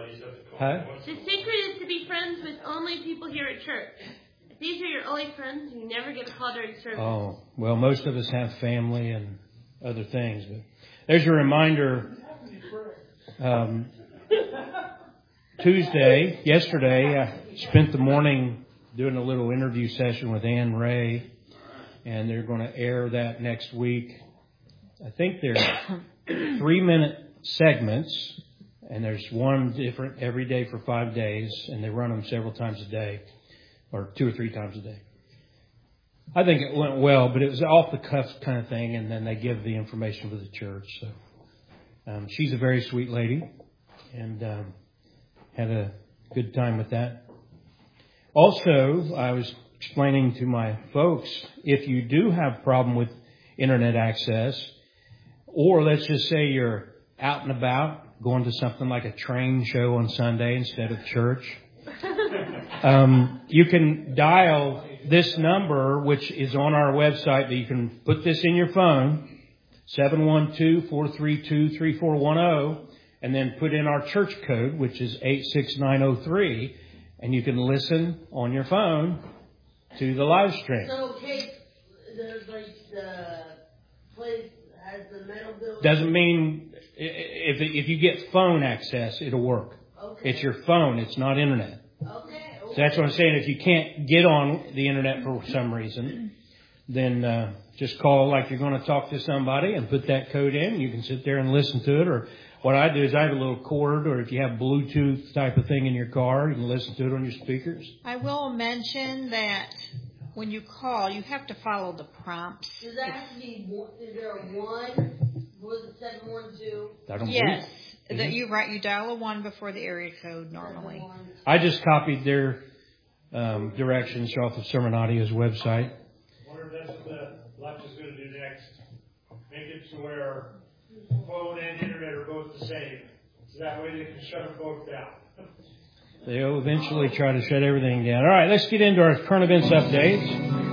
Huh? The secret is to be friends with only people here at church. If these are your only friends, you never get a call during service. Oh, well, most of us have family and other things. But there's a reminder. Yesterday, I spent the morning doing a little interview session with Ann Ray, and they're going to air that next week. I think they're 3-minute segments, and there's one different every day for 5 days, and they run them several times a day, or 2 or 3 times a day. I think it went well, but it was off the cuff kind of thing, and then they give the information for the church. So she's a very sweet lady, and had a good time with that. Also, I was explaining to my folks, if you do have a problem with internet access, or let's just say you're out and about, going to something like a train show on Sunday instead of church, you can dial this number, which is on our website, that you can put this in your phone, 712-432-3410, and then put in our church code, which is 86903, and you can listen on your phone to the live stream. So, Kate, the place has the metal building? Doesn't mean if you get phone access, it'll work. Okay. It's your phone. It's not internet. Okay. So that's what I'm saying. If you can't get on the internet for some reason, then just call like you're going to talk to somebody and put that code in. You can sit there and listen to it. Or what I do is I have a little cord, or if you have Bluetooth type of thing in your car, you can listen to it on your speakers. I will mention that when you call, you have to follow the prompts. Does that have to be, is there a 1? Was it 712? Yes. You dial a 1 before the area code normally. I just copied their directions off of Sermon Audio's website. I wonder if that's what Alexa's going to do next. Make it to where phone and internet are both the same. So that way they can shut them both down. They'll eventually try to shut everything down. All right, let's get into our current events updates.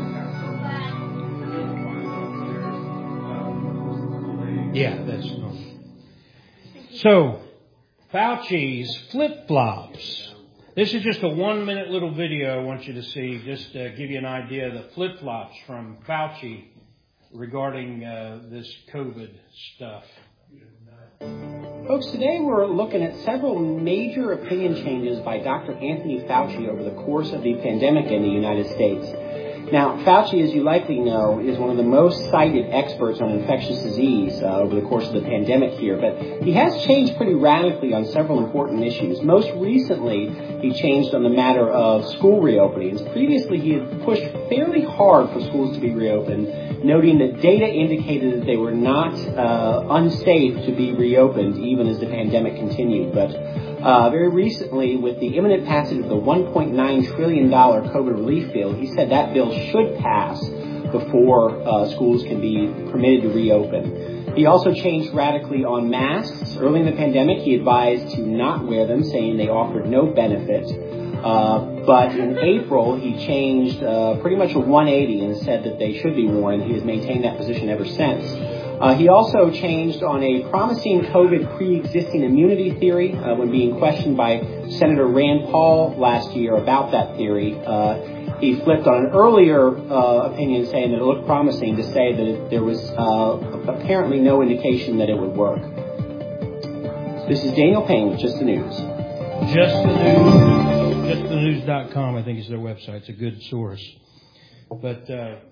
Yeah, that's normal. So, Fauci's flip-flops. This is just a 1-minute little video I want you to see, just to give you an idea of the flip-flops from Fauci regarding this COVID stuff. Folks, today we're looking at several major opinion changes by Dr. Anthony Fauci over the course of the pandemic in the United States. Now, Fauci, as you likely know, is one of the most cited experts on infectious disease over the course of the pandemic here, but he has changed pretty radically on several important issues. Most recently, he changed on the matter of school reopenings. Previously, he had pushed fairly hard for schools to be reopened, noting that data indicated that they were not unsafe to be reopened even as the pandemic continued. But very recently, with the imminent passage of the $1.9 trillion COVID relief bill, he said that bill should pass before schools can be permitted to reopen. He also changed radically on masks. Early in the pandemic, he advised to not wear them, saying they offered no benefit. But in April, he changed pretty much a 180 and said that they should be worn, and he has maintained that position ever since. He also changed on a promising COVID pre-existing immunity theory when being questioned by Senator Rand Paul last year about that theory. He flipped on an earlier opinion saying that it looked promising to say that there was apparently no indication that it would work. This is Daniel Payne with Just the News. Just the News. JustTheNews.com, I think, is their website. It's a good source. But,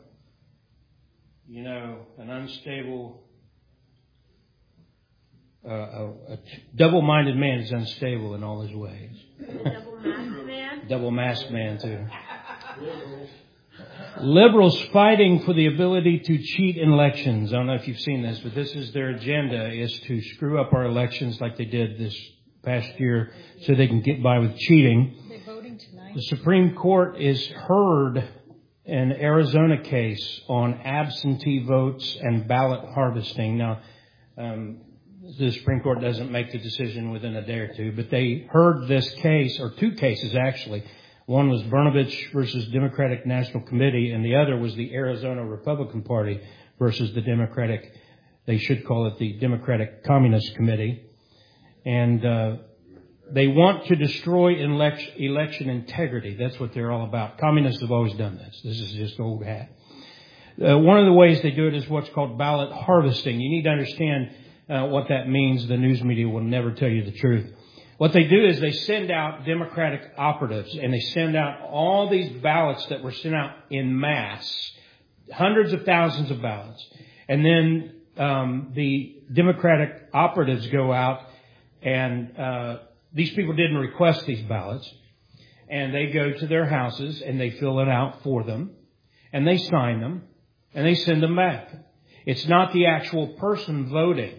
an unstable, a double-minded man is unstable in all his ways. Double-masked man? Double-masked man, too. Liberals fighting for the ability to cheat in elections. I don't know if you've seen this, but this is their agenda, is to screw up our elections like they did this past year so they can get by with cheating. Are they voting tonight? The Supreme Court is heard an Arizona case on absentee votes and ballot harvesting. Now, the Supreme Court doesn't make the decision within a day or two, but they heard this case, or 2 cases actually. One was Brnovich versus Democratic National Committee, and the other was the Arizona Republican Party versus the Democratic, they should call it the Democratic Communist Committee. And They want to destroy election integrity. That's what they're all about. Communists have always done this. This is just old hat. One of the ways they do it is what's called ballot harvesting. You need to understand what that means. The news media will never tell you the truth. What they do is they send out Democratic operatives, and they send out all these ballots that were sent out in mass, hundreds of thousands of ballots. And then the Democratic operatives go out, and these people didn't request these ballots, and they go to their houses and they fill it out for them, and they sign them, and they send them back. It's not the actual person voting.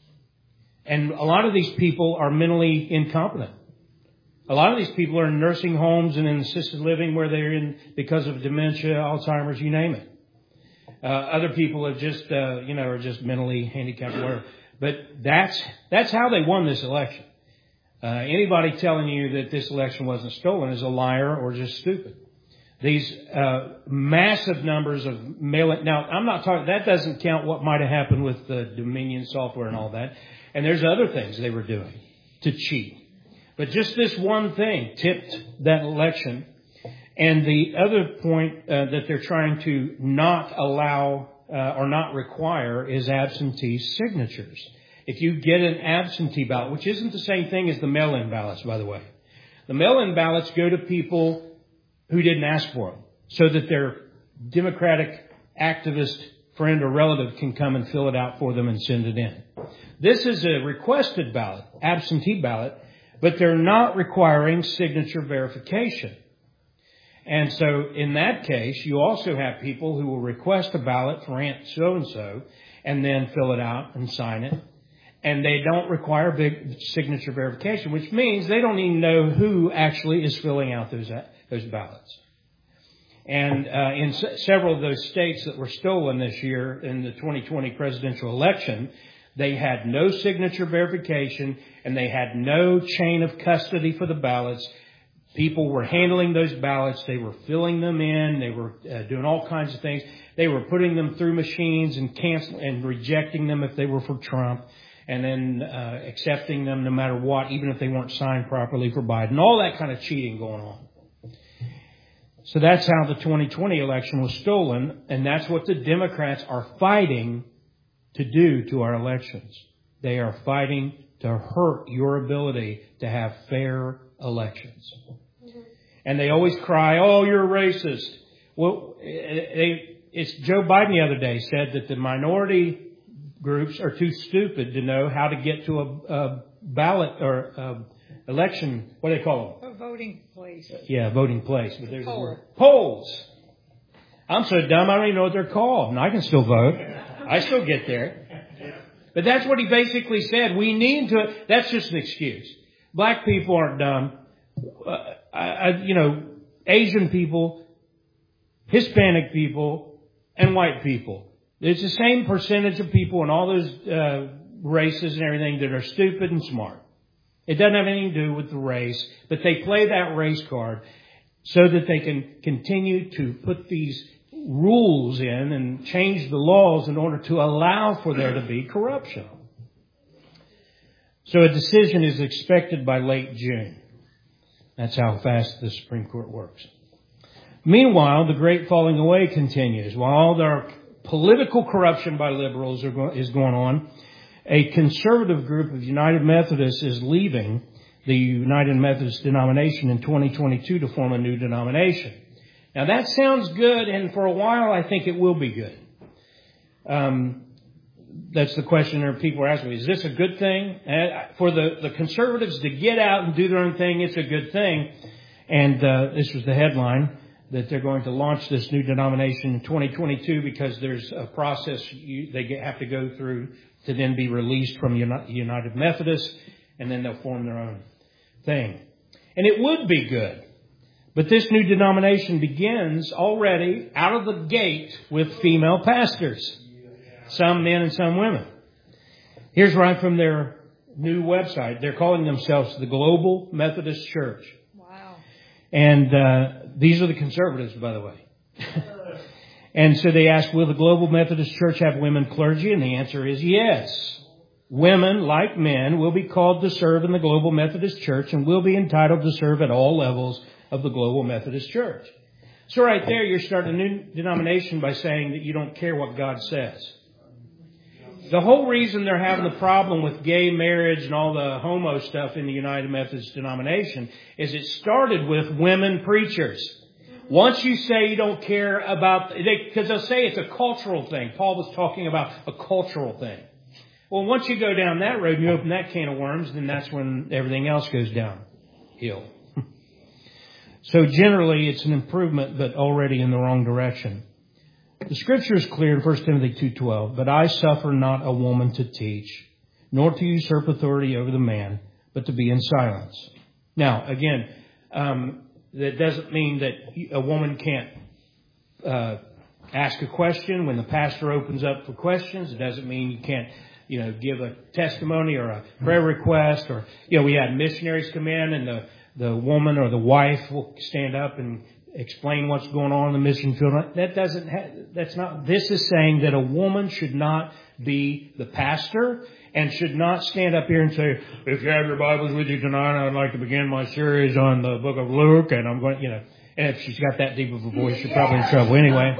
And a lot of these people are mentally incompetent. A lot of these people are in nursing homes and in assisted living where they're in because of dementia, Alzheimer's, you name it. Other people are just, are just mentally handicapped, whatever. But that's how they won this election. Anybody telling you that this election wasn't stolen is a liar or just stupid. These massive numbers of mail-in. Now, I'm not talking. That doesn't count what might have happened with the Dominion software and all that. And there's other things they were doing to cheat. But just this one thing tipped that election. And the other point that they're trying to not allow or not require is absentee signatures. If you get an absentee ballot, which isn't the same thing as the mail-in ballots, by the way. The mail-in ballots go to people who didn't ask for them, so that their Democratic activist friend or relative can come and fill it out for them and send it in. This is a requested ballot, absentee ballot, but they're not requiring signature verification. And so in that case, you also have people who will request a ballot for Aunt so-and-so and then fill it out and sign it. And they don't require big signature verification, which means they don't even know who actually is filling out those ballots. And in several of those states that were stolen this year in the 2020 presidential election, they had no signature verification and they had no chain of custody for the ballots. People were handling those ballots. They were filling them in. They were doing all kinds of things. They were putting them through machines and canceling and rejecting them if they were for Trump, and then accepting them no matter what, even if they weren't signed properly for Biden. All that kind of cheating going on. So that's how the 2020 election was stolen, and that's what the Democrats are fighting to do to our elections. They are fighting to hurt your ability to have fair elections. And they always cry, "Oh, you're racist." Well, it's Joe Biden the other day said that the minority groups are too stupid to know how to get to a ballot or election. What do they call them? A voting place. Yeah, voting place. But there's Poll. a word. Polls. I'm so dumb I don't even know what they're called, and I can still vote. I still get there. But that's what he basically said. We need to. That's just an excuse. Black people aren't dumb. Asian people, Hispanic people, and white people. There's the same percentage of people in all those races and everything that are stupid and smart. It doesn't have anything to do with the race, but they play that race card so that they can continue to put these rules in and change the laws in order to allow for there to be corruption. So a decision is expected by late June. That's how fast the Supreme Court works. Meanwhile, the great falling away continues. While all the political corruption by liberals is going on, a conservative group of United Methodists is leaving the United Methodist denomination in 2022 to form a new denomination. Now that sounds good, and for a while I think it will be good. That's the question that people are asking me. Is this a good thing? For the conservatives to get out and do their own thing, it's a good thing. And this was the headline, that they're going to launch this new denomination in 2022 because there's a process they have to go through to then be released from United Methodist, and then they'll form their own thing. And it would be good. But this new denomination begins already out of the gate with female pastors. Some men and some women. Here's right from their new website. They're calling themselves the Global Methodist Church. Wow. And these are the conservatives, by the way. And so they ask, will the Global Methodist Church have women clergy? And the answer is yes. women, like men, will be called to serve in the Global Methodist Church and will be entitled to serve at all levels of the Global Methodist Church. So right there, you're starting a new denomination by saying that you don't care what God says. The whole reason they're having the problem with gay marriage and all the homo stuff in the United Methodist denomination is it started with women preachers. Once you say you don't care about, because they'll say it's a cultural thing. Paul was talking about a cultural thing. Well, once you go down that road and you open that can of worms, then that's when everything else goes downhill. So generally, it's an improvement, but already in the wrong direction. The Scripture is clear in 1 Timothy 2:12, "But I suffer not a woman to teach, nor to usurp authority over the man, but to be in silence." Now, again, that doesn't mean that a woman can't ask a question when the pastor opens up for questions. It doesn't mean you can't, give a testimony or a prayer request. Or, we had missionaries come in and the woman or the wife will stand up and explain what's going on in the mission field. This is saying that a woman should not be the pastor and should not stand up here and say, "If you have your Bibles with you tonight, I'd like to begin my series on the book of Luke," and I'm going, and if she's got that deep of a voice, she's probably in trouble anyway.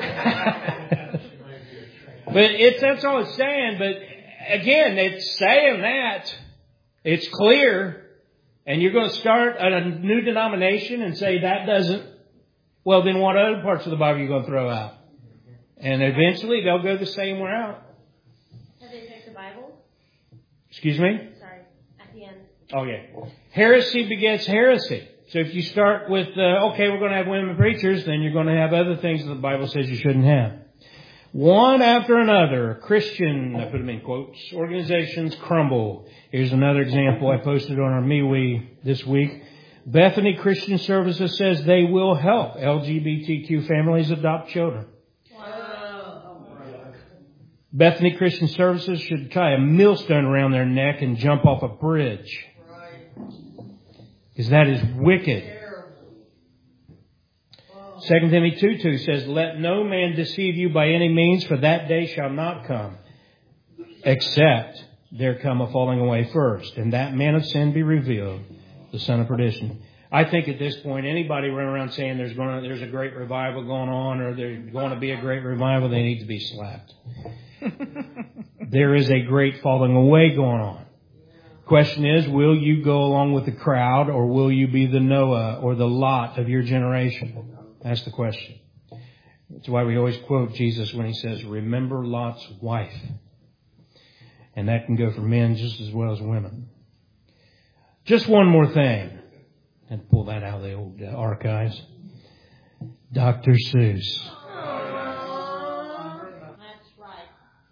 But that's all it's saying. But again, it's saying that it's clear. And you're going to start a new denomination and say that doesn't, well, then what other parts of the Bible are you going to throw out? And eventually they'll go the same way out. Have they picked the Bible? Excuse me? Sorry, at the end. Oh, yeah. Heresy begets heresy. So if you start with, we're going to have women preachers, then you're going to have other things that the Bible says you shouldn't have. One after another, Christian, I put them in quotes, organizations crumble. Here's another example I posted on our MeWe this week. Bethany Christian Services says they will help LGBTQ families adopt children. Wow. Bethany Christian Services should tie a millstone around their neck and jump off a bridge. Because that is wicked. 2 Timothy 2:2 says, "Let no man deceive you by any means, for that day shall not come, except there come a falling away first, and that man of sin be revealed, the son of perdition." I think at this point, anybody running around saying there's a great revival going on, or there's going to be a great revival, they need to be slapped. There is a great falling away going on. Question is, will you go along with the crowd, or will you be the Noah or the Lot of your generation? That's the question. That's why we always quote Jesus when he says, "Remember Lot's wife." And that can go for men just as well as women. Just one more thing. And pull that out of the old archives. Dr. Seuss. That's right.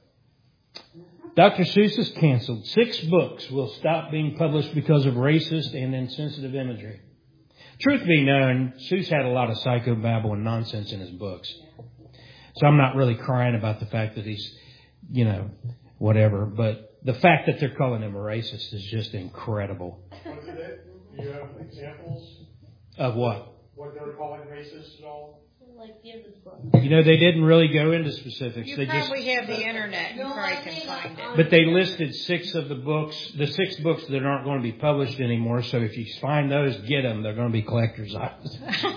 Dr. Seuss is canceled. 6 books will stop being published because of racist and insensitive imagery. Truth be known, Seuss had a lot of psychobabble and nonsense in his books. So I'm not really crying about the fact that he's, whatever. But the fact that they're calling him a racist is just incredible. What did it? Do you have examples? Of what? What they're calling racist at all? Like the end of the book. They didn't really go into specifics. You They probably have the internet. You No, probably I can think find it. But they listed 6 of the books, the 6 books that aren't going to be published anymore. So if you find those, get them. They're going to be collector's items.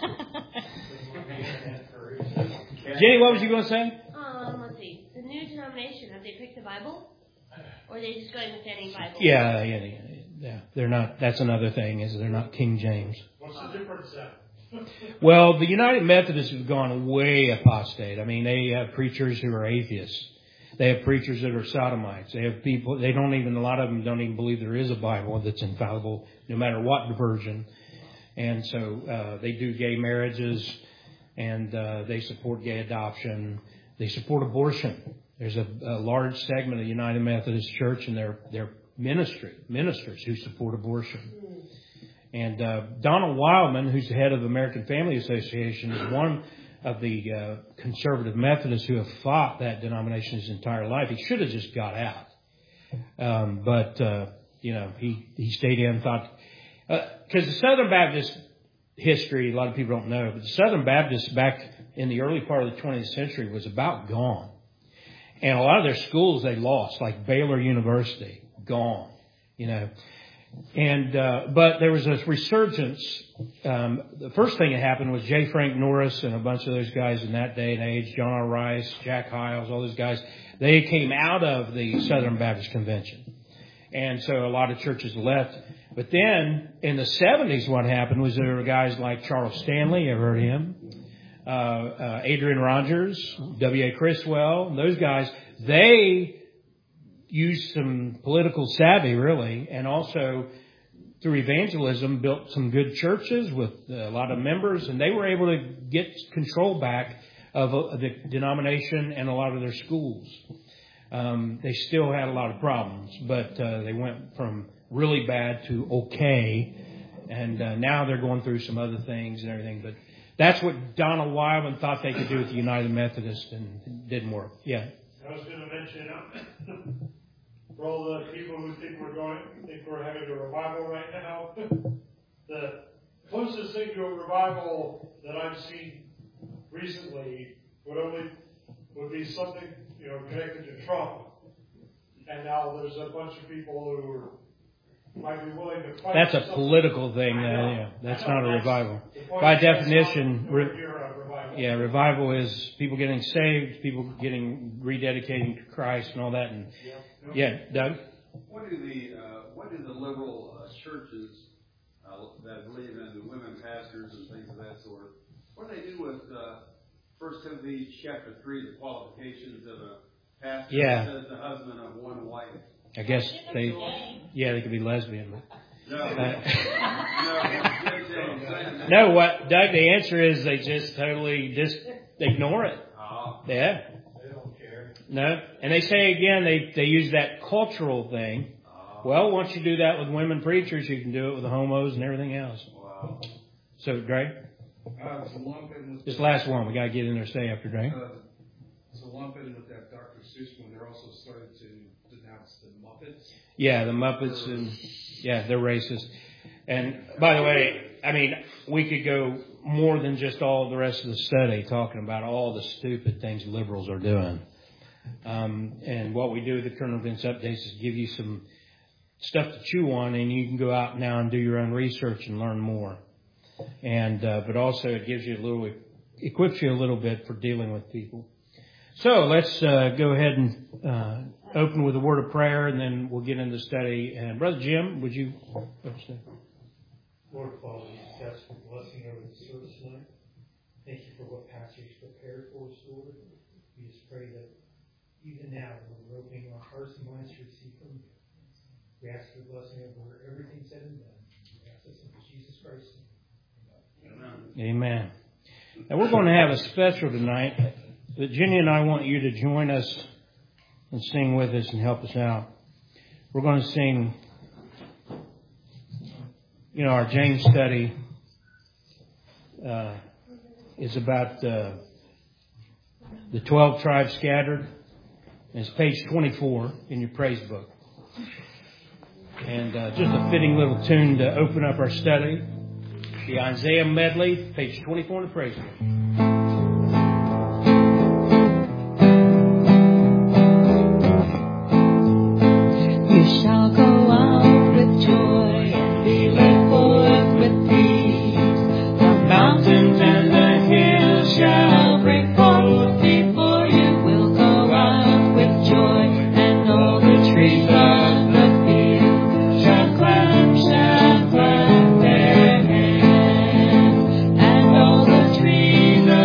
Jenny, what was you going to say? Let's see. The new denomination, have they picked the Bible? Or are they just going with any Bible? Yeah. They're not. That's another thing, is they're not King James. What's the difference then? Well, the United Methodists have gone way apostate. I mean, they have preachers who are atheists. They have preachers that are sodomites. They have people, a lot of them don't even believe there is a Bible that's infallible, no matter what version. And so they do gay marriages, and they support gay adoption. They support abortion. There's a large segment of the United Methodist Church and their ministers who support abortion. And Donald Wildman, who's the head of the American Family Association, is one of the conservative Methodists who have fought that denomination his entire life. He should have just got out. But he stayed in and thought... Because the Southern Baptist history, a lot of people don't know, but the Southern Baptists back in the early part of the 20th century was about gone. And a lot of their schools they lost, like Baylor University, gone, you know. And but there was a resurgence. The first thing that happened was J. Frank Norris and a bunch of those guys in that day and age, John R. Rice, Jack Hyles, all those guys, they came out of the Southern Baptist Convention. And so a lot of churches left. But then in the 70s, what happened was there were guys like Charles Stanley, you ever heard of him? Adrian Rogers, W.A. Criswell, those guys, they used some political savvy, really, and also through evangelism built some good churches with a lot of members, and they were able to get control back of the denomination and a lot of their schools. They still had a lot of problems, but they went from really bad to okay, and now they're going through some other things and everything. But that's what Donald Wildman thought they could do with the United Methodist, and it didn't work. Yeah. I was going to mention, for all the people who think we're having a revival right now, the closest thing to a revival that I've seen recently would be something, you know, connected to Trump. And now there's a bunch of people who might be willing to fight. That's a political thing. Yeah, that's not a revival. By definition, revival is people getting saved, people getting rededicating to Christ, and all that. And Doug. What do the liberal churches that believe in the women pastors and things of that sort? What do they do with 1 Timothy chapter 3, the qualifications of a pastor that says the husband of one wife? I guess they could be lesbian. No, what, Doug, the answer is they just totally ignore it. Yeah. They don't care. No. And they say again, they use that cultural thing. Well, once you do that with women preachers, you can do it with the homos and everything else. Wow. So, Greg? This last one, we got to get in there, stay after Greg. So lump in with that Dr. Seuss when they're also starting to denounce the Muppets. Yeah, the Muppets, and they're racist. And by the way, I mean, we could go more than just all the rest of the study talking about all the stupid things liberals are doing. And what we do with the current events updates is give you some stuff to chew on, and you can go out now and do your own research and learn more. And but also it gives you equips you a little bit for dealing with people. So let's go ahead and open with a word of prayer, and then we'll get into the study. And Brother Jim, would you? Lord Father, we just ask for blessing over the service tonight. Thank you for what Pastor's prepared for us, Lord. We just pray that even now, we're opening our hearts and minds to receive from you. We ask for blessing over everything said and done. We ask this in Jesus Christ. Amen. And we're going to have a special tonight. But Jenny and I want you to join us and sing with us and help us out. We're going to sing, our James study is about the 12 tribes scattered. And it's page 24 in your praise book. And just a fitting little tune to open up our study. The Isaiah medley, page 24 in the praise book. And all the trees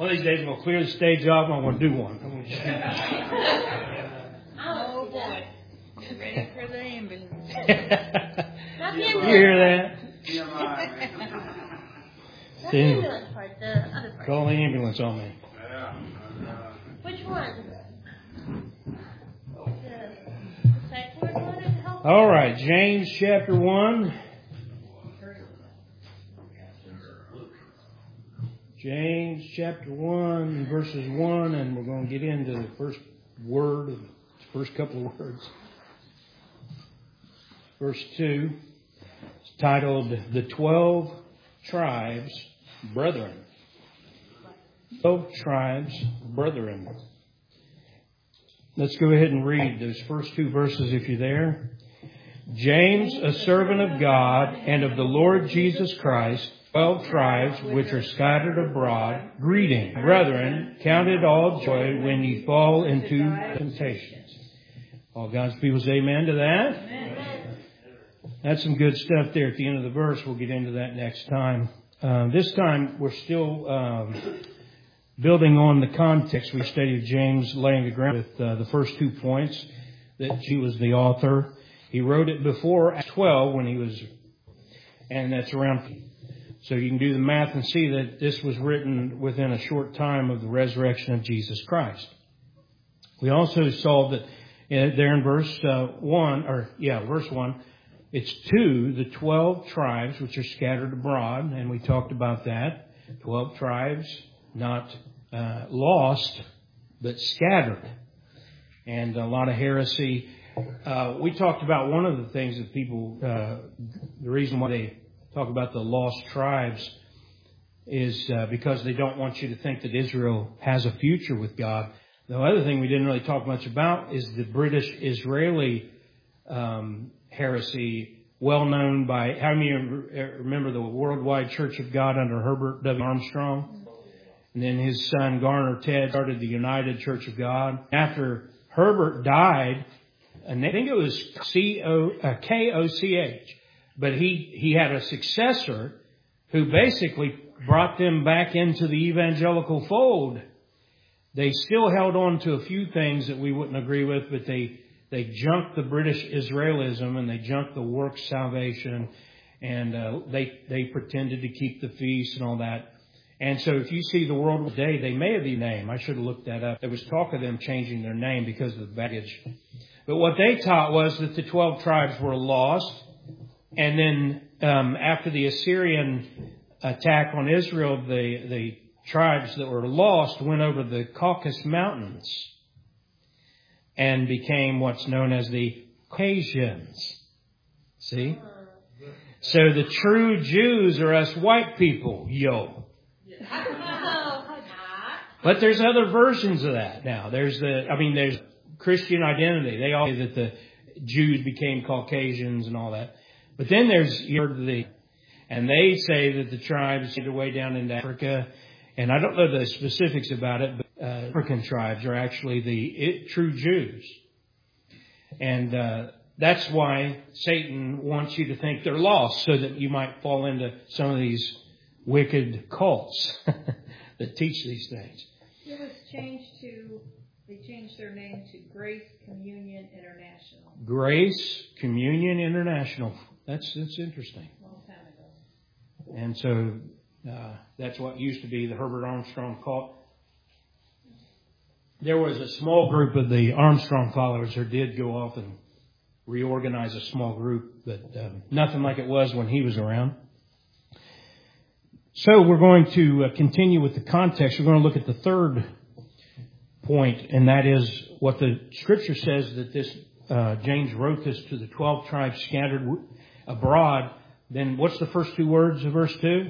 One of these days I'm going to clear the stage off and I'm going to do one. Oh boy. Get ready for the ambulance. Not the You ambulance. hear that? Not the ambulance part, the other part. Call the ambulance on me. Which one? The secular one or the health? All right, James chapter 1. James chapter 1, verses 1, and we're going to get into the first word, the first couple of words. Verse 2, it's titled, The 12 Tribes Brethren. 12 Tribes Brethren. Let's go ahead and read those first two verses if you're there. James, a servant of God and of the Lord Jesus Christ, 12 tribes which are scattered abroad, greeting. Brethren, count it all joy when ye fall into temptations. All God's people say amen to that. Amen. That's some good stuff there at the end of the verse. We'll get into that next time. This time we're still building on the context. We studied James laying the ground with the first 2 points that he was the author. He wrote it before Acts 12 when he was, and that's around. So you can do the math and see that this was written within a short time of the resurrection of Jesus Christ. We also saw that there in verse 1, it's to the 12 tribes which are scattered abroad, and we talked about that. 12 tribes, not lost, but scattered. And a lot of heresy. We talked about one of the things that people, the reason why they talk about the lost tribes is because they don't want you to think that Israel has a future with God. The other thing we didn't really talk much about is the British-Israeli heresy, well known by, how many remember the Worldwide Church of God under Herbert W. Armstrong? And then his son Garner Ted started the United Church of God. After Herbert died, and I think it was K-O-C-H, but he had a successor who basically brought them back into the evangelical fold. They still held on to a few things that we wouldn't agree with, but they junked the British Israelism and they junked the work salvation, and they pretended to keep the feast and all that. And so if you see the world today, they may have the name. I should have looked that up. There was talk of them changing their name because of the baggage. But what they taught was that the 12 tribes were lost. And then after the Assyrian attack on Israel, the tribes that were lost went over the Caucasus Mountains and became what's known as the Caucasians. See? So the true Jews are us white people, yo. But there's other versions of that now. There's Christian identity. They all say that the Jews became Caucasians and all that. But then and they say that the tribes are way down in Africa. And I don't know the specifics about it, but African tribes are actually the true Jews. And that's why Satan wants you to think they're lost, so that you might fall into some of these wicked cults that teach these things. It was they changed their name to Grace Communion International. Grace Communion International. That's interesting. A long time ago. And so that's what used to be the Herbert Armstrong cult. There was a small group of the Armstrong followers who did go off and reorganize a small group, but nothing like it was when he was around. So we're going to continue with the context. We're going to look at the third point, and that is what the Scripture says, that this James wrote this to the 12 tribes scattered abroad. Then what's the first 2 words of verse 2?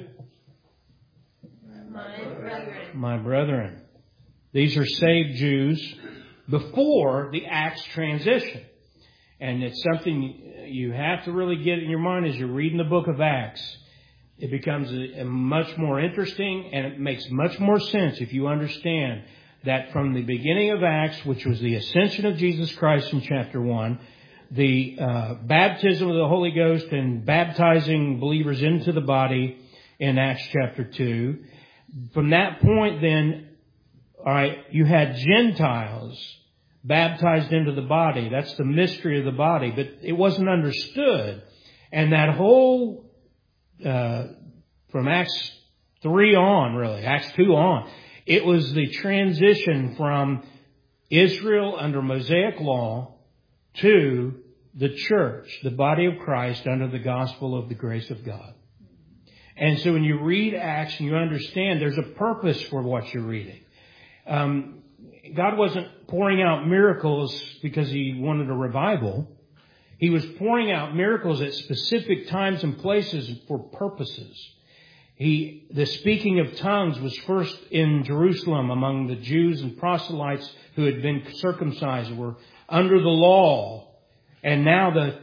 My brethren. My brethren. These are saved Jews before the Acts transition. And it's something you have to really get in your mind as you're reading the book of Acts. It becomes a much more interesting, and it makes much more sense if you understand that from the beginning of Acts, which was the ascension of Jesus Christ in chapter 1, the baptism of the Holy Ghost and baptizing believers into the body in Acts chapter 2, from that point then, all right, you had Gentiles baptized into the body. That's the mystery of the body, but it wasn't understood. And that whole, from Acts 3 on, really, Acts 2 on, it was the transition from Israel under Mosaic law to the church, the body of Christ under the gospel of the grace of God. And so when you read Acts and you understand there's a purpose for what you're reading. God wasn't pouring out miracles because He wanted a revival. He was pouring out miracles at specific times and places for purposes. The speaking of tongues was first in Jerusalem among the Jews and proselytes who had been circumcised, were under the law. And now the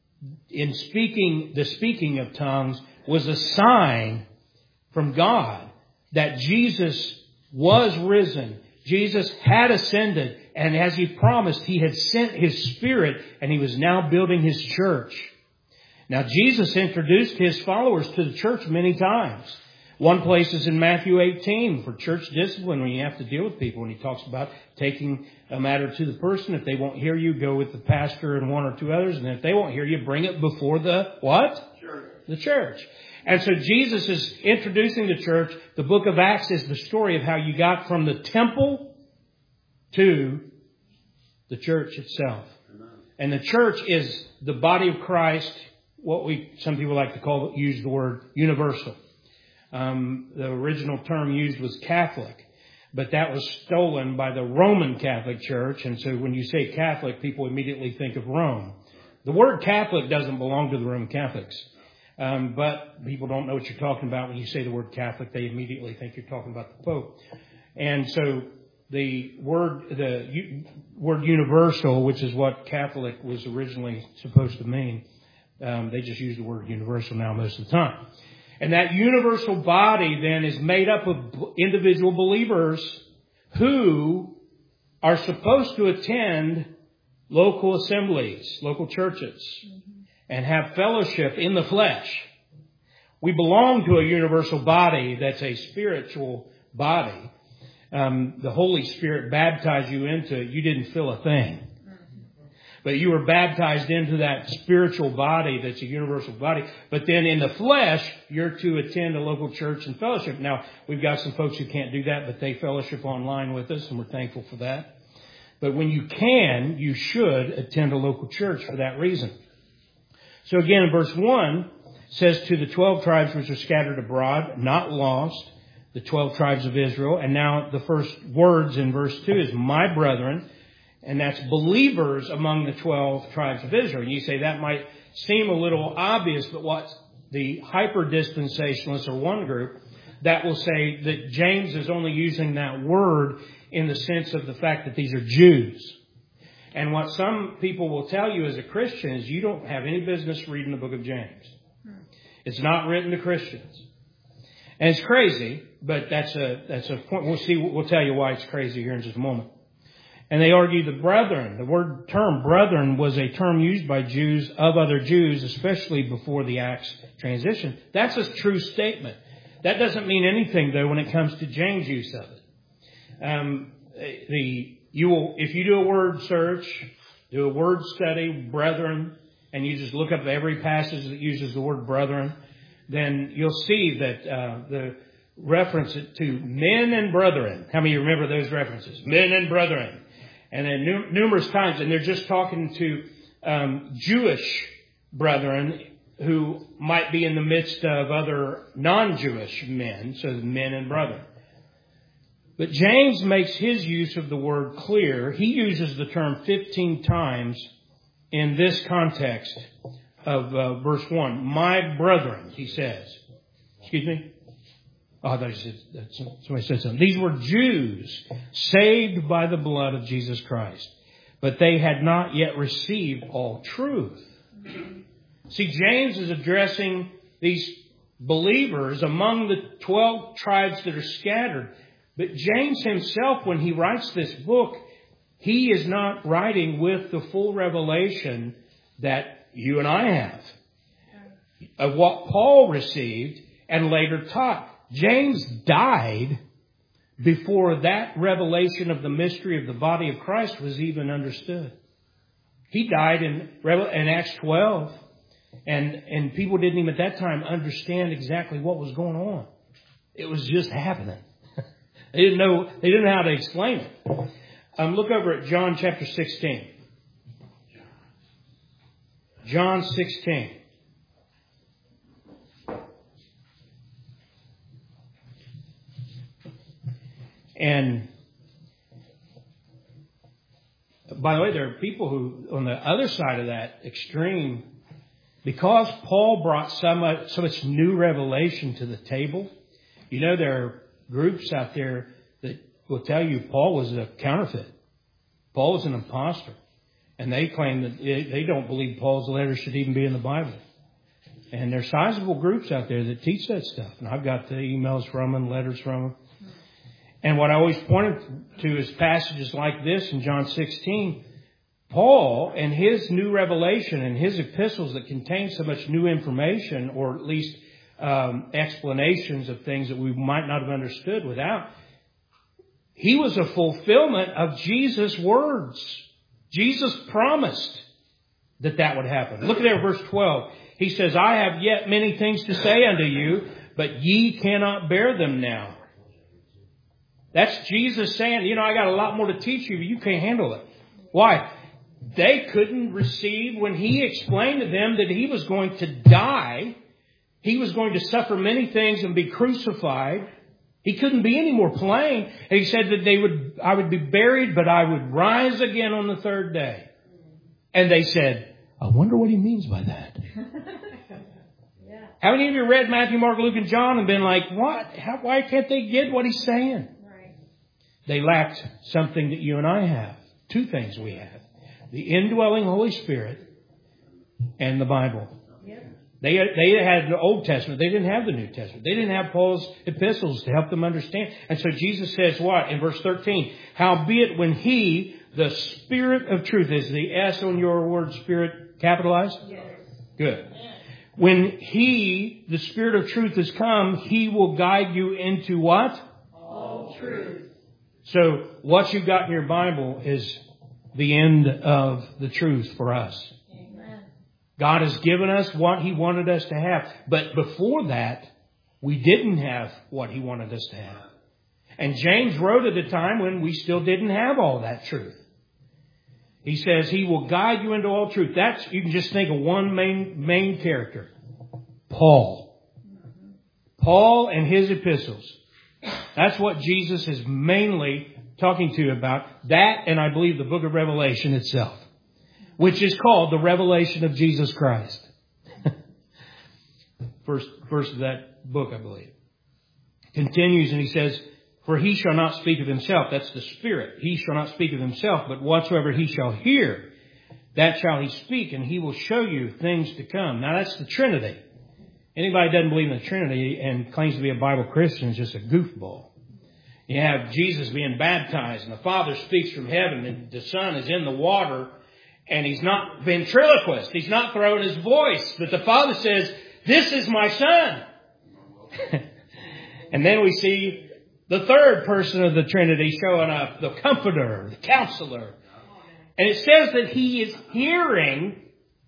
speaking of tongues was a sign from God that Jesus was risen. Jesus had ascended, and as He promised, He had sent His Spirit, and He was now building His church. Now, Jesus introduced His followers to the church many times. One place is in Matthew 18 for church discipline when you have to deal with people. And He talks about taking a matter to the person. If they won't hear you, go with the pastor and one or two others. And if they won't hear you, bring it before the what? Church. The church. And so Jesus is introducing the church. The book of Acts is the story of how you got from the temple to the church itself. And the church is the body of Christ, some people like to use the word universal. The original term used was Catholic, but that was stolen by the Roman Catholic Church. And so when you say Catholic, people immediately think of Rome. The word Catholic doesn't belong to the Roman Catholics. But people don't know what you're talking about when you say the word Catholic. They immediately think you're talking about the Pope. And so the word universal, which is what Catholic was originally supposed to mean, they just use the word universal now most of the time. And that universal body then is made up of individual believers who are supposed to attend local assemblies, local churches, and have fellowship in the flesh. We belong to a universal body that's a spiritual body. The Holy Spirit baptized you into it. You didn't feel a thing. But you were baptized into that spiritual body that's a universal body. But then in the flesh, you're to attend a local church and fellowship. Now, we've got some folks who can't do that, but they fellowship online with us, and we're thankful for that. But when you can, you should attend a local church for that reason. So again, in verse 1, says to the 12 tribes which are scattered abroad, not lost, the 12 tribes of Israel. And now the first words in verse 2 is my brethren. And that's believers among the 12 tribes of Israel. And you say that might seem a little obvious, but what the hyper-dispensationalists are one group that will say that James is only using that word in the sense of the fact that these are Jews. And what some people will tell you as a Christian is you don't have any business reading the book of James. It's not written to Christians. And it's crazy, but that's a point. We'll tell you why it's crazy here in just a moment. And they argue the brethren, the term brethren was a term used by Jews of other Jews, especially before the Acts transition. That's a true statement. That doesn't mean anything, though, when it comes to James' use of it. If you do a word search, do a word study, brethren, and you just look up every passage that uses the word brethren, then you'll see that the reference to men and brethren. How many of you remember those references? Men and brethren. And then numerous times, and they're just talking to Jewish brethren who might be in the midst of other non-Jewish men, so men and brethren. But James makes his use of the word clear. He uses the term 15 times in this context of verse 1. My brethren, he says. Excuse me? Oh, I thought somebody said something. These were Jews saved by the blood of Jesus Christ, but they had not yet received all truth. See, James is addressing these believers among the 12 tribes that are scattered. But James himself, when he writes this book, he is not writing with the full revelation that you and I have of what Paul received and later taught. James died before that revelation of the mystery of the body of Christ was even understood. He died in Acts 12, and people didn't even at that time understand exactly what was going on. It was just happening. They didn't know how to explain it. Look over at John chapter 16. John 16. And by the way, there are people who, on the other side of that extreme, because Paul brought so much new revelation to the table, you know, there are groups out there that will tell you Paul was a counterfeit. Paul was an imposter. And they claim that they don't believe Paul's letters should even be in the Bible. And there are sizable groups out there that teach that stuff. And I've got the emails from them, letters from them. And what I always pointed to is passages like this in John 16. Paul and his new revelation and his epistles that contain so much new information, or at least explanations of things that we might not have understood without, he was a fulfillment of Jesus' words. Jesus promised that would happen. Look at there, verse 12. He says, I have yet many things to say unto you, but ye cannot bear them now. That's Jesus saying, I got a lot more to teach you, but you can't handle it. Why? They couldn't receive when he explained to them that he was going to die. He was going to suffer many things and be crucified. He couldn't be any more plain. And he said that I would be buried, but I would rise again on the third day. And they said, I wonder what he means by that. Yeah. How many of you read Matthew, Mark, Luke, and John and been like, what? Why can't they get what he's saying? Right. They lacked something that you and I have. Two things we have. The indwelling Holy Spirit and the Bible. Yep. They had the Old Testament. They didn't have the New Testament. They didn't have Paul's epistles to help them understand. And so Jesus says what? In verse 13, howbeit when he, the Spirit of truth, is the S on your word Spirit capitalized? Yes. Good. When he, the Spirit of truth, has come, he will guide you into what? All truth. So what you've got in your Bible is the end of the truth for us. Amen. God has given us what he wanted us to have. But before that, we didn't have what he wanted us to have. And James wrote at a time when we still didn't have all that truth. He says he will guide you into all truth. You can just think of one main character. Paul. Paul and his epistles. That's what Jesus is mainly talking to you about. That, and I believe the book of Revelation itself, which is called the revelation of Jesus Christ. First verse of that book, I believe. Continues and he says, for he shall not speak of himself. That's the Spirit. He shall not speak of himself, but whatsoever he shall hear, that shall he speak, and he will show you things to come. Now that's the Trinity. Anybody who doesn't believe in the Trinity and claims to be a Bible Christian is just a goofball. You have Jesus being baptized, and the Father speaks from heaven, and the Son is in the water, and he's not ventriloquist. He's not throwing his voice, but the Father says, this is my Son. And then we see the third person of the Trinity showing up, the Comforter, the Counselor. And it says that he is hearing,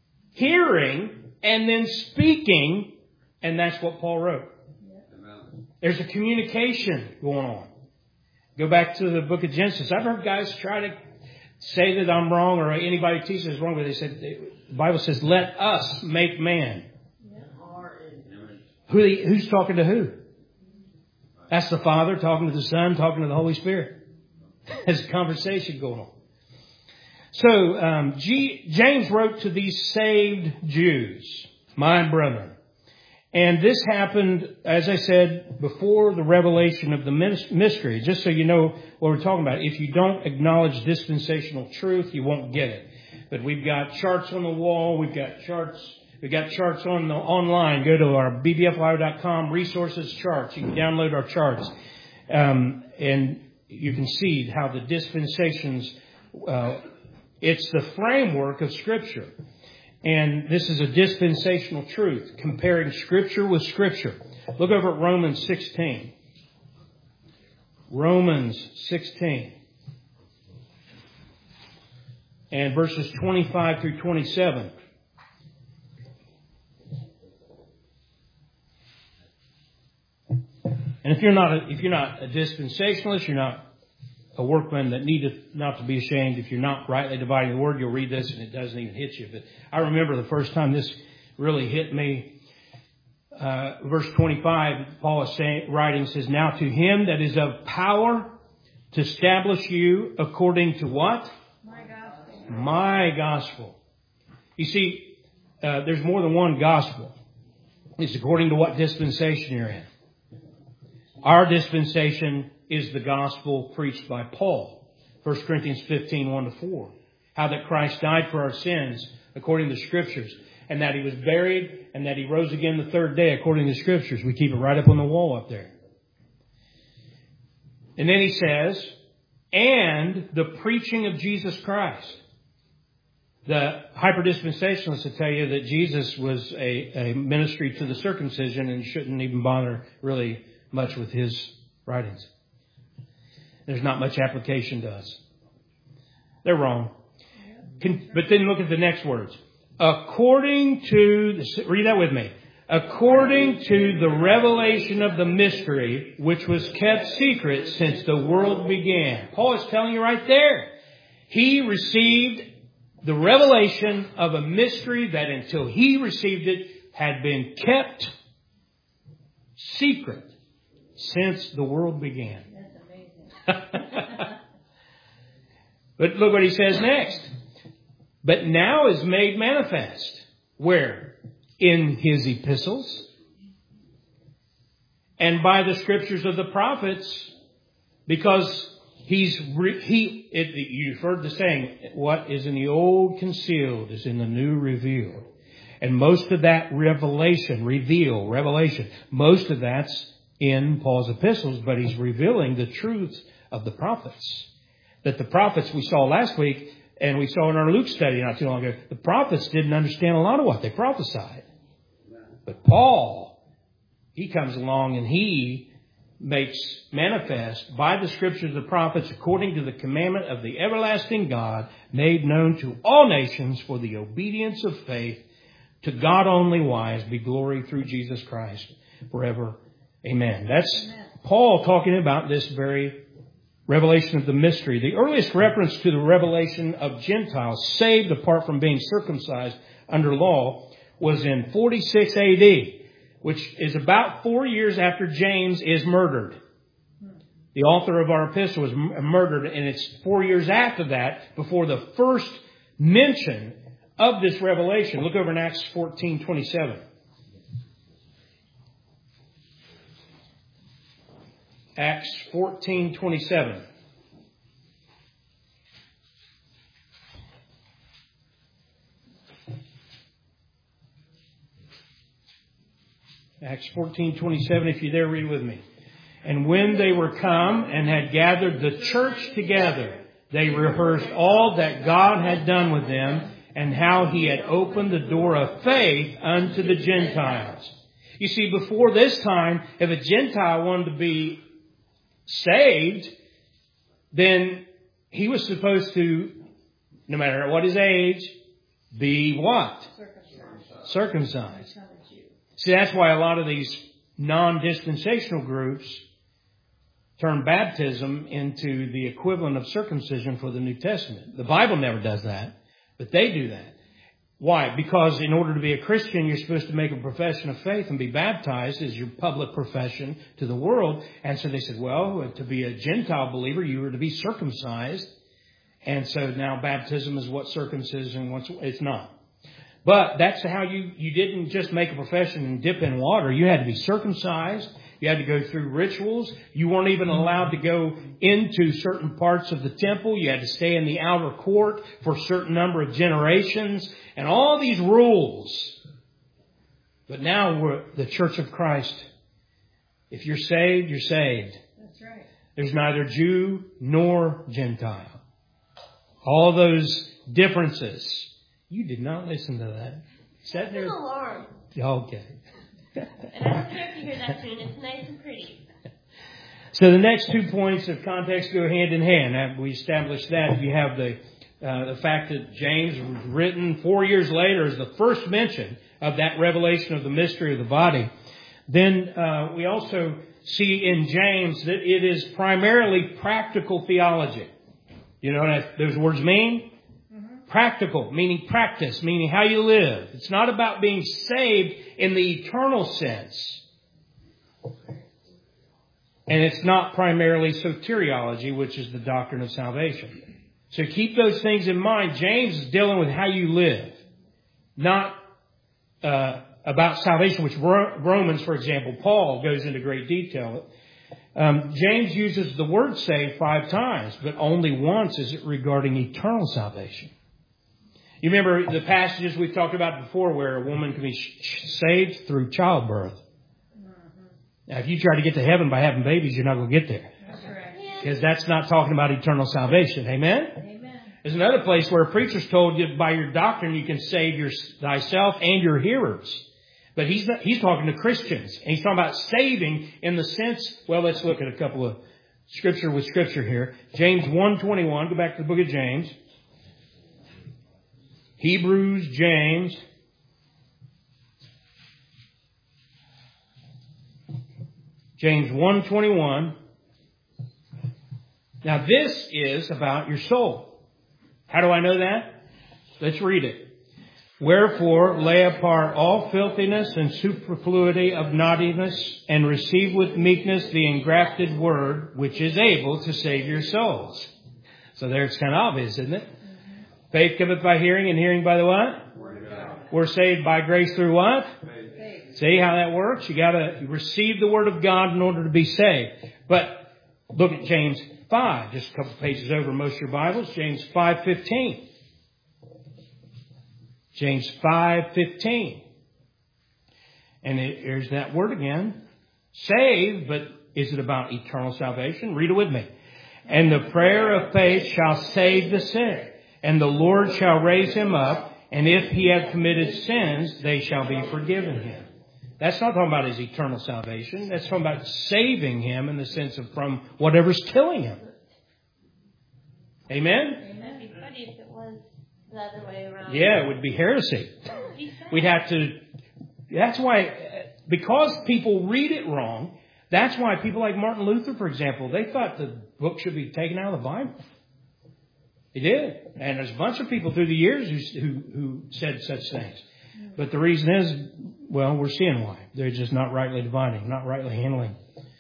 and then speaking, and that's what Paul wrote. There's a communication going on. Go back to the book of Genesis. I've heard guys try to say that I'm wrong or anybody teaches is wrong, but they said, the Bible says, let us make man. Who's talking to who? That's the Father talking to the Son, talking to the Holy Spirit. There's a conversation going on. So, James wrote to these saved Jews, my brethren. And this happened, as I said, before the revelation of the mystery. Just so you know what we're talking about. If you don't acknowledge dispensational truth, you won't get it. But we've got charts on the wall. We've got charts on the online. Go to our bbflio.com resources charts. You can download our charts. And you can see how the dispensations, it's the framework of Scripture. And this is a dispensational truth, comparing Scripture with Scripture. Look over at Romans 16. Romans 16. And verses 25 through 27. And if you're not a dispensationalist, you're not a workman that needeth not to be ashamed. If you're not rightly dividing the word, you'll read this and it doesn't even hit you. But I remember the first time this really hit me. Verse 25, Paul is writing, says, "Now to him that is of power to establish you according to what? My gospel. My gospel." You see, there's more than one gospel. It's according to what dispensation you're in. Our dispensation is the gospel preached by Paul. 1 Corinthians 15, 1-4. How that Christ died for our sins according to the Scriptures. And that He was buried and that He rose again the third day according to the Scriptures. We keep it right up on the wall up there. And then he says, and the preaching of Jesus Christ. The hyper-dispensationalists will tell you that Jesus was a ministry to the circumcision and shouldn't even bother really much with his writings. There's not much application to us. They're wrong. But then look at the next words. According to, read that with me. According to the revelation of the mystery, which was kept secret since the world began. Paul is telling you right there. He received the revelation of a mystery that until he received it had been kept secret since the world began. That's amazing. But look what he says next. But now is made manifest. Where? In his epistles. And by the scriptures of the prophets. Because you've heard the saying, what is in the old concealed is in the new revealed. And most of that revelation, most of that's in Paul's epistles, but he's revealing the truth of the prophets. That the prophets we saw last week, and we saw in our Luke study not too long ago, the prophets didn't understand a lot of what they prophesied. But Paul, he comes along and he makes manifest by the scriptures of the prophets according to the commandment of the everlasting God, made known to all nations for the obedience of faith, to God only wise be glory through Jesus Christ forever. Amen. That's Paul talking about this very revelation of the mystery. The earliest reference to the revelation of Gentiles saved apart from being circumcised under law was in 46 AD. Which is about 4 years after James is murdered. The author of our epistle was murdered, and it's 4 years after that before the first mention of this revelation. Look over in Acts 14:27. Acts 14:27. Acts 14:27, if you're there, read with me. And when they were come and had gathered the church together, they rehearsed all that God had done with them and how he had opened the door of faith unto the Gentiles. You see, before this time, if a Gentile wanted to be saved, then he was supposed to, no matter what his age, be what? Circumcised. See, that's why a lot of these non-dispensational groups turn baptism into the equivalent of circumcision for the New Testament. The Bible never does that, but they do that. Why? Because in order to be a Christian, you're supposed to make a profession of faith and be baptized as your public profession to the world. And so they said, well, to be a Gentile believer, you were to be circumcised. And so now baptism is what circumcision wants. It's not. But that's how you didn't just make a profession and dip in water. You had to be circumcised. You had to go through rituals. You weren't even allowed to go into certain parts of the temple. You had to stay in the outer court for a certain number of generations. And all these rules. But now we're the Church of Christ. If you're saved, you're saved. That's right. There's neither Jew nor Gentile. All those differences. You did not listen to that. Sat It's there. an alarm. Okay. And I don't care if you hear that tune. It's nice and pretty. So the next 2 points of context go hand in hand. We established that. You have the fact that James was written 4 years later as the first mention of that revelation of the mystery of the body. Then we also see in James that it is primarily practical theology. You know what those words mean? Mm-hmm. Practical, meaning practice, meaning how you live. It's not about being saved in the eternal sense. And it's not primarily soteriology, which is the doctrine of salvation. So keep those things in mind. James is dealing with how you live, not about salvation, which Romans, for example, Paul goes into great detail. James uses the word saved 5 times, but only once is it regarding eternal salvation. You remember the passages we've talked about before where a woman can be saved through childbirth. Now, if you try to get to heaven by having babies, you're not going to get there. That's correct. Because that's not talking about eternal salvation. Amen? Amen. There's another place where a preacher's told you by your doctrine you can save thyself and your hearers. But he's talking to Christians. And he's talking about saving in the sense, well, let's look at a couple of scripture here. James 1:21, go back to the book of James. Hebrews, James. James 1:21. Now this is about your soul. How do I know that? Let's read it. Wherefore lay apart all filthiness and superfluity of naughtiness, and receive with meekness the engrafted word, which is able to save your souls. So there it's kind of obvious, isn't it? Faith cometh by hearing, and hearing by the what? Word of God. We're saved by grace through what? Faith. See how that works? You got to receive the word of God in order to be saved. But look at James 5, just a couple pages over most of your Bibles. James 5:15. James 5:15. And here's that word again. Saved, but is it about eternal salvation? Read it with me. And the prayer of faith shall save the sick, and the Lord shall raise him up, and if he have committed sins, they shall be forgiven him. That's not talking about his eternal salvation. That's talking about saving him in the sense of from whatever's killing him. Amen? That'd be funny if it was the other way around. Yeah, it would be heresy. We'd have to... That's why, because people read it wrong, that's why people like Martin Luther, for example, they thought the book should be taken out of the Bible. He did. And there's a bunch of people through the years who said such things. But the reason is, well, we're seeing why. They're just not rightly dividing, not rightly handling.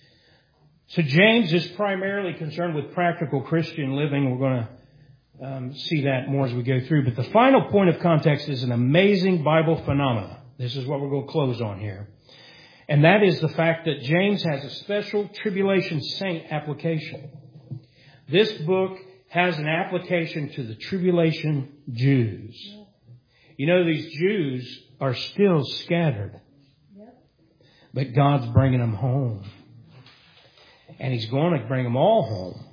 So James is primarily concerned with practical Christian living. We're going to see that more as we go through. But the final point of context is an amazing Bible phenomenon. This is what we're going to close on here. And that is the fact that James has a special tribulation saint application. This book has an application to the tribulation Jews. You know, these Jews are still scattered. But God's bringing them home. And He's going to bring them all home.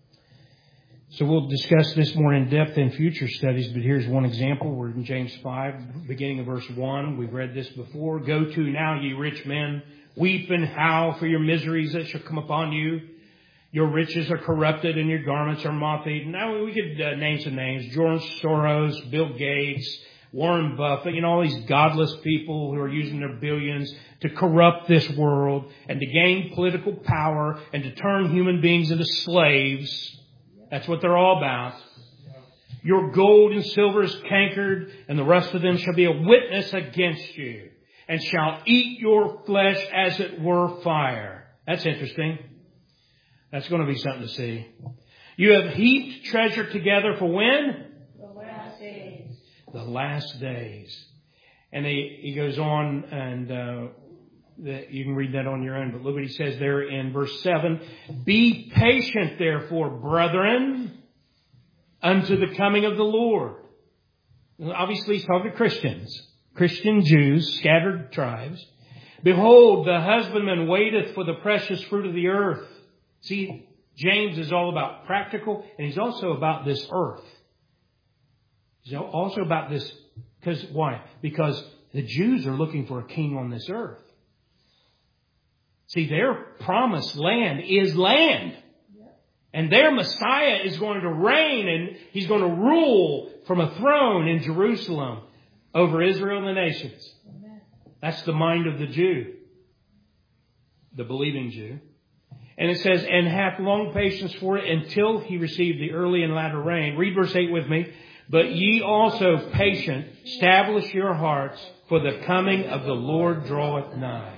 So we'll discuss this more in depth in future studies, but here's one example. We're in James 5, beginning of verse 1. We've read this before. Go to now, ye rich men, weep and howl for your miseries that shall come upon you. Your riches are corrupted and your garments are moth-eaten. Now we could name some names. George Soros, Bill Gates, Warren Buffett, all these godless people who are using their billions to corrupt this world and to gain political power and to turn human beings into slaves. That's what they're all about. Your gold and silver is cankered, and the rest of them shall be a witness against you, and shall eat your flesh as it were fire. That's interesting. That's going to be something to see. You have heaped treasure together for when? The last days. The last days. And he goes on, and you can read that on your own. But look what he says there in verse 7. Be patient, therefore, brethren, unto the coming of the Lord. Obviously, he's talking to Christians. Christian Jews, scattered tribes. Behold, the husbandman waiteth for the precious fruit of the earth. See, James is all about practical, and he's also about this earth. He's also about this Because why? Because the Jews are looking for a king on this earth. See, their promised land is land. And their Messiah is going to reign, and He's going to rule from a throne in Jerusalem over Israel and the nations. That's the mind of the Jew, the believing Jew. And it says, and hath long patience for it until He receive the early and latter rain. Read verse 8 with me. But ye also patient, establish your hearts, for the coming of the Lord draweth nigh.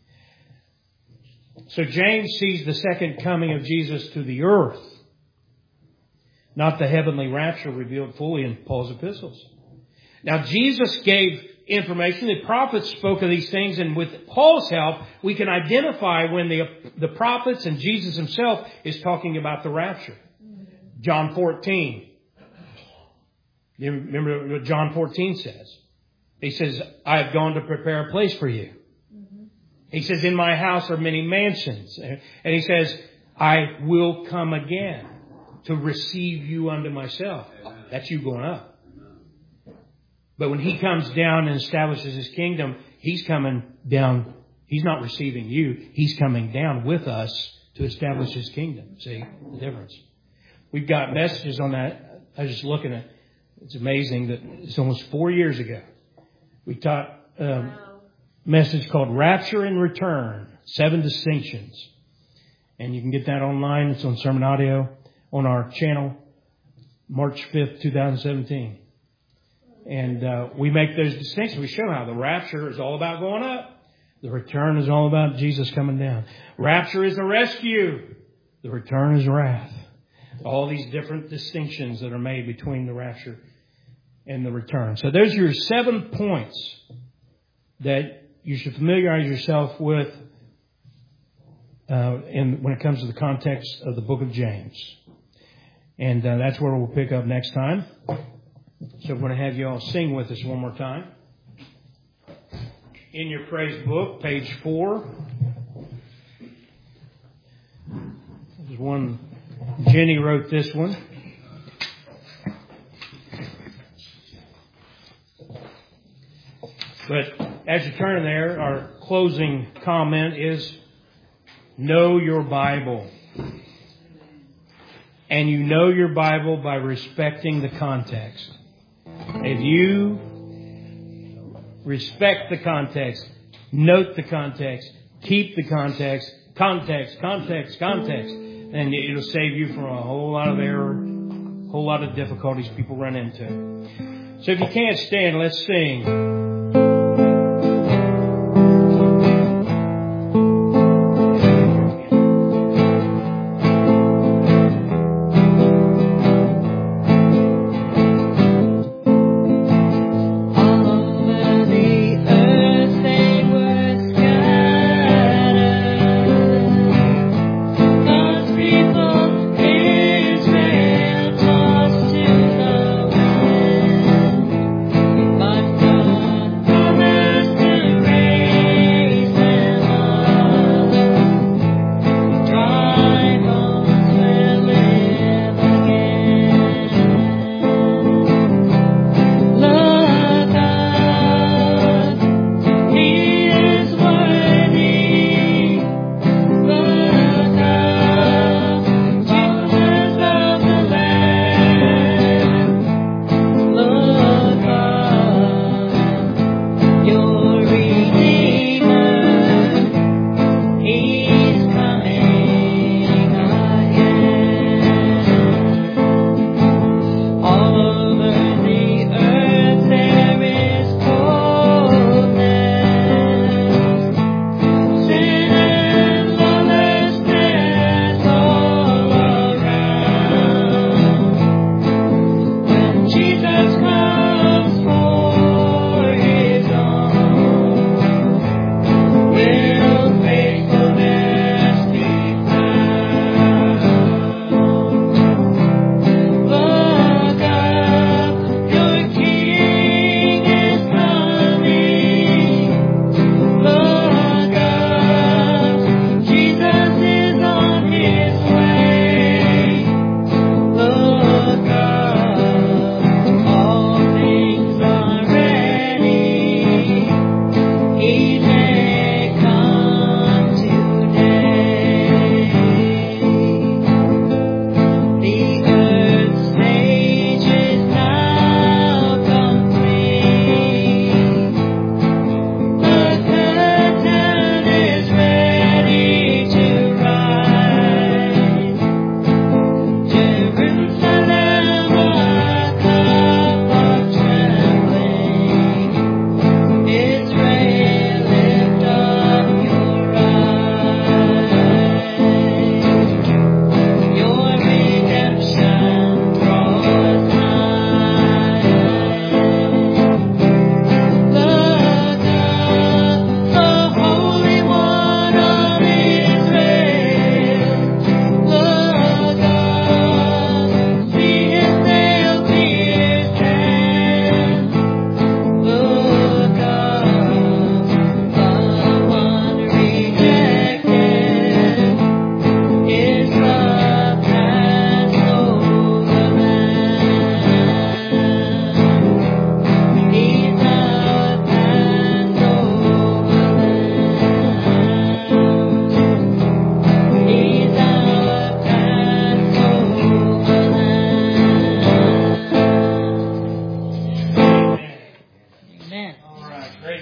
So James sees the second coming of Jesus to the earth, not the heavenly rapture revealed fully in Paul's epistles. Now Jesus gave information. The prophets spoke of these things, and with Paul's help, we can identify when the prophets and Jesus Himself is talking about the rapture. John 14. You remember what John 14 says? He says, I have gone to prepare a place for you. He says, in my house are many mansions. And He says, I will come again to receive you unto myself. That's you going up. But when He comes down and establishes His kingdom, He's coming down. He's not receiving you. He's coming down with us to establish His kingdom. See the difference? We've got messages on that. I was just looking at. It's amazing that it's almost 4 years ago. We taught message called Rapture and Return, 7 Distinctions. And you can get that online. It's on Sermon Audio on our channel, March 5th, 2017. And we make those distinctions. We show how the rapture is all about going up. The return is all about Jesus coming down. Rapture is a rescue. The return is wrath. All these different distinctions that are made between the rapture and the return. So those are your 7 points that you should familiarize yourself with when it comes to the context of the book of James. And that's where we'll pick up next time. So I'm going to have you all sing with us one more time. In your praise book, page 4. There's one. Jenny wrote this one. But as you turn there, our closing comment is, know your Bible. And you know your Bible by respecting the context. If you respect the context, note the context, keep the context, then it'll save you from a whole lot of error, a whole lot of difficulties people run into. So if you can't stand, let's sing. My God.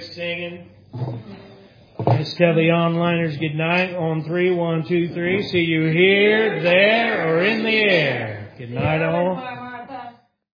great singing. Let's tell the onliners good night on 3. 1, 2, 3. See you here, there, or in the air. Good night, all.